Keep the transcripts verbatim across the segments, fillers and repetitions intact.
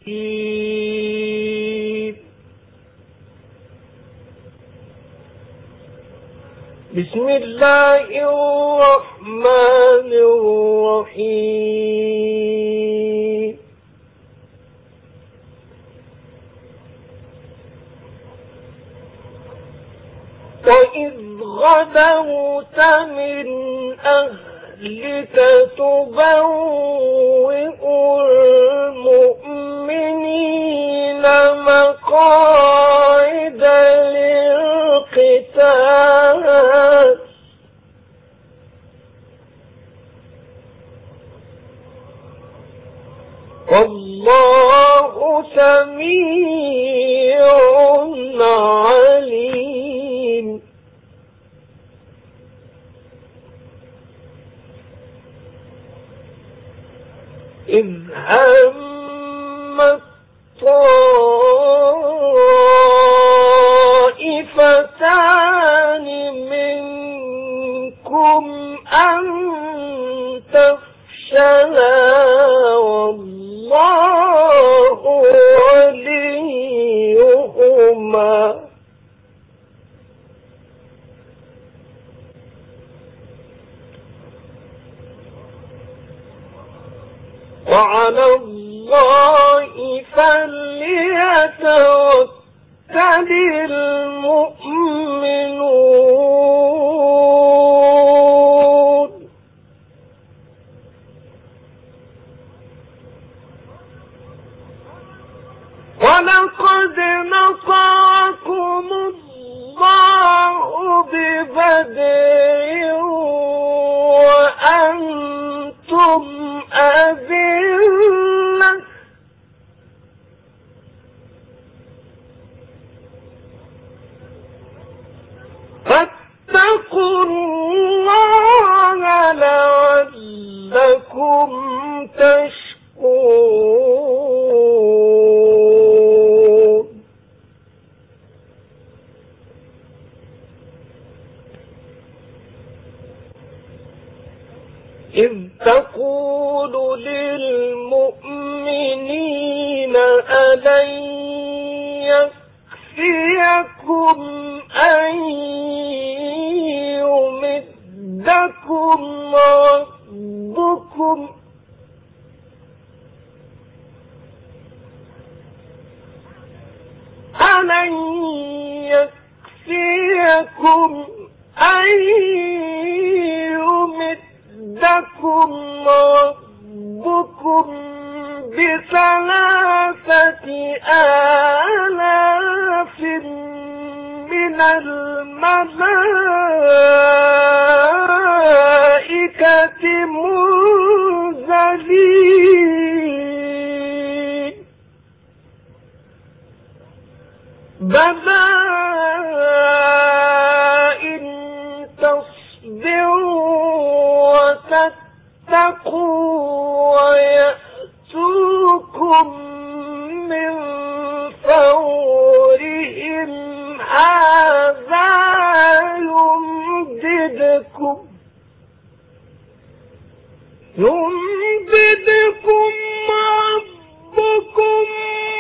بسم الله الرحمن الرحيم وإذ غدوت من أهلك تبوئ المؤمنين مقاعد للقتال والله سميع عليم إذ همت طائفتان منكم أن تفشلا والله وليهما وعلى الله فليتوكل المؤمنون ولقد نصركم الله ببدر وأنتم أذلة فاتقوا الله لعلكم تشكرون إذ تقول للمؤمنين ألن يكفيكم أن يمدكم ربكم ألن يكفيكم أن يمدكم ربكم بثلاثة آلاف من الملائكة منزلين بلى إن تصبروا وتتقوا ويأتوكم من فورهم هذا يمددكم يمددكم ربكم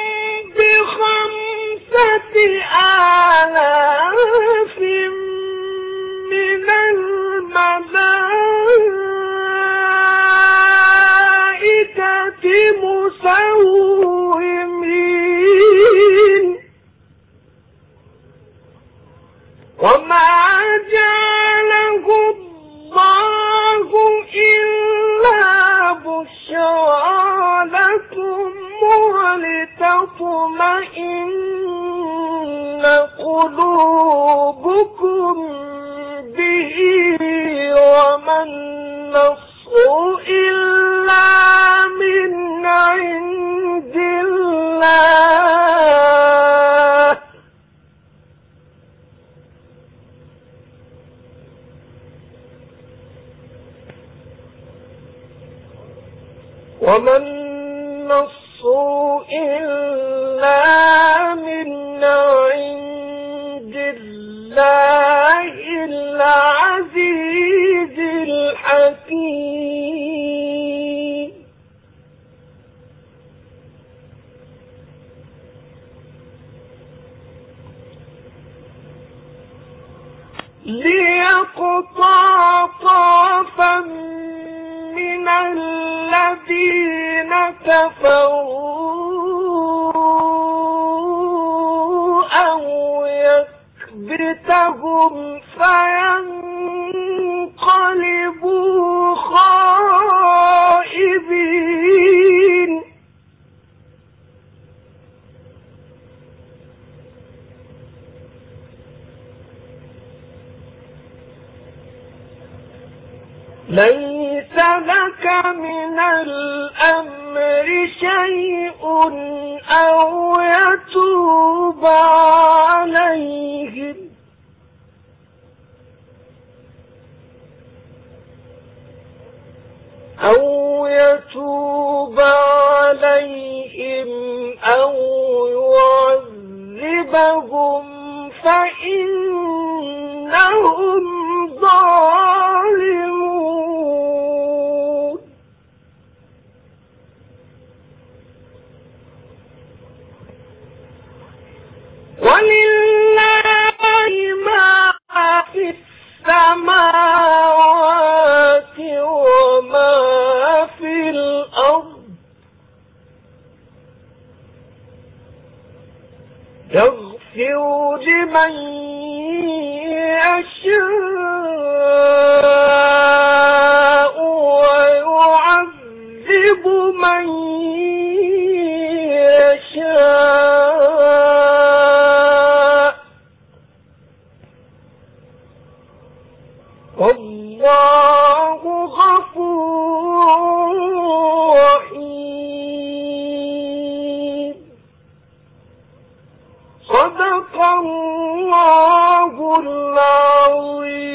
بخمسة آلاف من الملائكة مسومين وما جعله الله إلا بشرى لكم ولتطمئن قلوبكم به وما النصر إلا من عند الله وما النصر إلا من عند الله العزيز الحكيم ليقطع طرفا من الذين كفروا أو يكبتهم فينقلبوا خائبين. ليس لك من الأمر شيء أو يتوب عليهم أو يتوب عليهم أو يعذبهم فإنهم ظالمون. ولله ما في السماوات وما في الأرض يغفر لمن يشاء ويعذب من يشاء والله غفور رحيم. صدق الله العظيم.